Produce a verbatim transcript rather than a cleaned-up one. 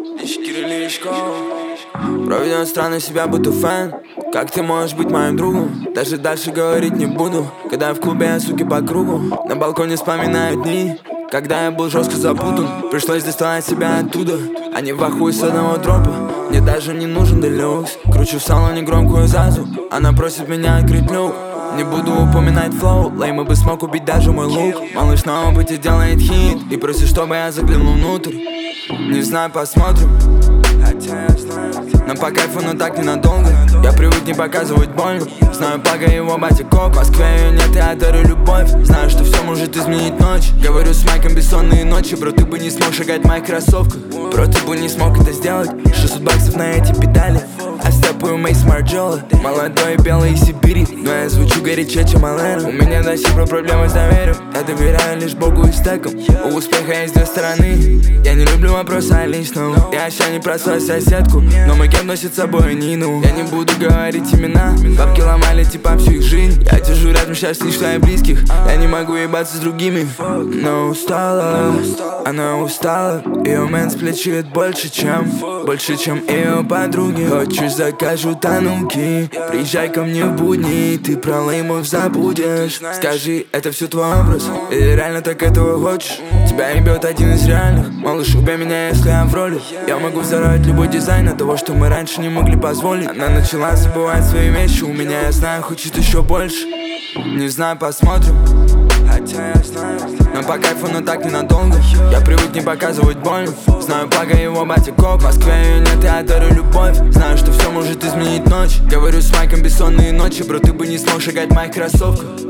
Проведем странно себя, будто фэн. Как ты можешь быть моим другом? Даже дальше говорить не буду. Когда в клубе я, суки, по кругу. На балконе вспоминаю дни, когда я был жестко запутан. Пришлось доставать себя оттуда. Они в ахуе с одного дропа. Мне даже не нужен делюкс. Кручу в салоне громкую зазу. Она просит меня открыть люк. Не буду упоминать флоу, лейма бы смог убить даже мой лук. Малыш на опыте делает хит и просит, чтобы я заглянул внутрь. Не знаю, посмотрим. Нам по кайфу, но так ненадолго. Я привык не показывать больно. Знаю, пага его батя коп. В Москве ее нет, я дарю любовь. Знаю, что все может изменить ночь. Говорю с Майком бессонные ночи. Бро, ты бы не смог шагать в моих кроссовках. Бро, ты бы не смог это сделать. шестьсот баксов на эти педали. А степую Мейс Марджола. Молодой, белый из Сибири. Но я звучу горячее, чем Алэна. У меня до сих пор проблемы с доверием. Я доверяю лишь Богу и стекам. У успеха есть две стороны. Я не люблю вопросы о личном. Я еще не про свою соседку, но мой кем носит с собой Нину. Я не буду говорить имена. Бабки ломали типа всю их жизнь. Я держу рядом счастье своих близких. Я не могу ебаться с другими. Но устала, она устала. Ее мэнсплечит больше, чем Больше, чем ее подруги. Хочешь, закажу тануки. Приезжай ко мне в будни, ты про леймов забудешь. Скажи, это все твой образ? Или реально так этого хочешь? Тебя ебет один из реальных. Малыш, убей меня, если я в роли. Я могу взорвать любой дизайн от того, что мы раньше не могли позволить. Она начала забывать свои вещи. У меня, я знаю, хочет еще больше. Не знаю, посмотрим. Хотя я знаю, но по кайфу, но так ненадолго. Я привык не показывать больно. Знаю, пага его батя коп. В Москве ее нет, я дарю любовь. Знаю, что все может изменить ночь. Говорю с Майком бессонные ночи. Бро, ты бы не смог шагать в моих кроссовках.